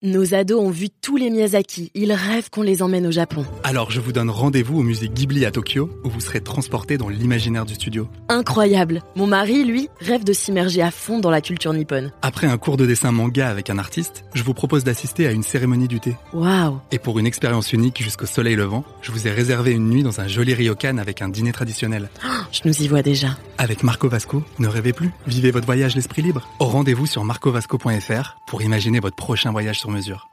Nos ados ont vu tous les Miyazaki. Ils rêvent qu'on les emmène au Japon. Alors je vous donne rendez-vous au musée Ghibli à Tokyo, où vous serez transportés dans l'imaginaire du studio. Incroyable. Mon mari, lui, rêve de s'immerger à fond dans la culture nippone. Après un cours de dessin manga avec un artiste, je vous propose d'assister à une cérémonie du thé. Waouh. Et pour une expérience unique jusqu'au soleil levant, je vous ai réservé une nuit dans un joli ryokan avec un dîner traditionnel. Je nous y vois déjà. Avec Marco Vasco, ne rêvez plus, vivez votre voyage l'esprit libre. Au rendez-vous sur marcovasco.fr pour imaginer votre prochain voyage sur mesure.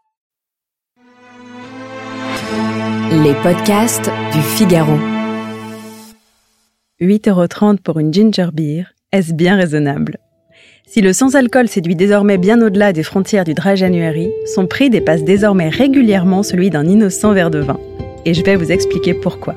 Les podcasts du Figaro. 8,30 € pour une ginger beer, est-ce bien raisonnable ? Si le sans-alcool séduit désormais bien au-delà des frontières du dry January, son prix dépasse désormais régulièrement celui d'un innocent verre de vin. Et je vais vous expliquer pourquoi.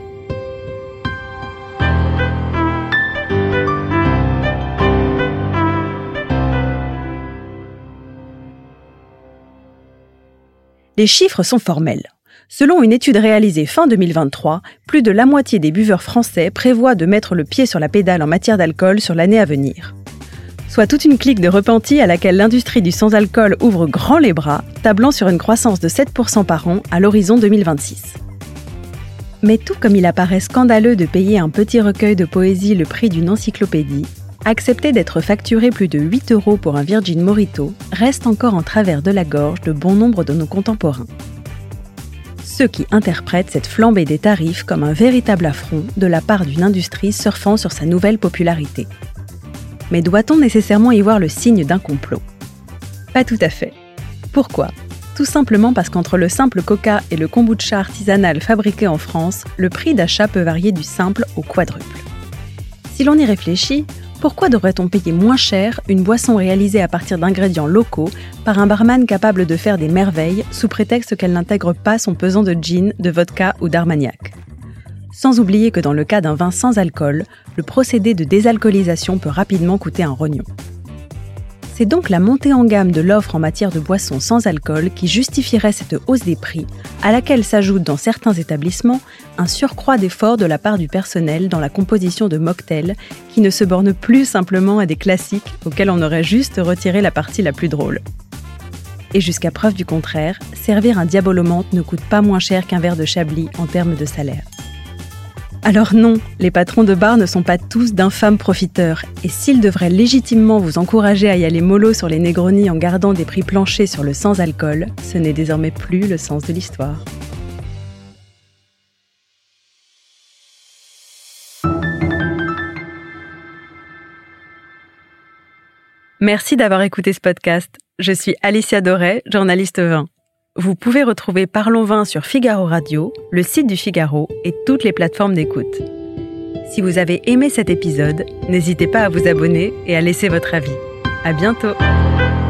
Les chiffres sont formels. Selon une étude réalisée fin 2023, plus de la moitié des buveurs français prévoient de mettre le pied sur la pédale en matière d'alcool sur l'année à venir. Soit toute une clique de repentis à laquelle l'industrie du sans-alcool ouvre grand les bras, tablant sur une croissance de 7% par an à l'horizon 2026. Mais tout comme il apparaît scandaleux de payer un petit recueil de poésie le prix d'une encyclopédie, accepter d'être facturé plus de 8 € pour un Virgin Morito reste encore en travers de la gorge de bon nombre de nos contemporains. Ceux qui interprètent cette flambée des tarifs comme un véritable affront de la part d'une industrie surfant sur sa nouvelle popularité. Mais doit-on nécessairement y voir le signe d'un complot ? Pas tout à fait. Pourquoi ? Tout simplement parce qu'entre le simple coca et le kombucha artisanal fabriqué en France, le prix d'achat peut varier du simple au quadruple. Si l'on y réfléchit, pourquoi devrait-on payer moins cher une boisson réalisée à partir d'ingrédients locaux par un barman capable de faire des merveilles sous prétexte qu'elle n'intègre pas son pesant de gin, de vodka ou d'armagnac ? Sans oublier que dans le cas d'un vin sans alcool, le procédé de désalcoolisation peut rapidement coûter un rognon. C'est donc la montée en gamme de l'offre en matière de boissons sans alcool qui justifierait cette hausse des prix, à laquelle s'ajoute dans certains établissements un surcroît d'efforts de la part du personnel dans la composition de mocktails qui ne se bornent plus simplement à des classiques auxquels on aurait juste retiré la partie la plus drôle. Et jusqu'à preuve du contraire, servir un diabolomante ne coûte pas moins cher qu'un verre de Chablis en termes de salaire. Alors non, les patrons de bar ne sont pas tous d'infâmes profiteurs, et s'ils devraient légitimement vous encourager à y aller mollo sur les Negronis en gardant des prix planchers sur le sans-alcool, ce n'est désormais plus le sens de l'histoire. Merci d'avoir écouté ce podcast. Je suis Alicia Doré, journaliste vin. Vous pouvez retrouver Parlons Vin sur Figaro Radio, le site du Figaro et toutes les plateformes d'écoute. Si vous avez aimé cet épisode, n'hésitez pas à vous abonner et à laisser votre avis. À bientôt!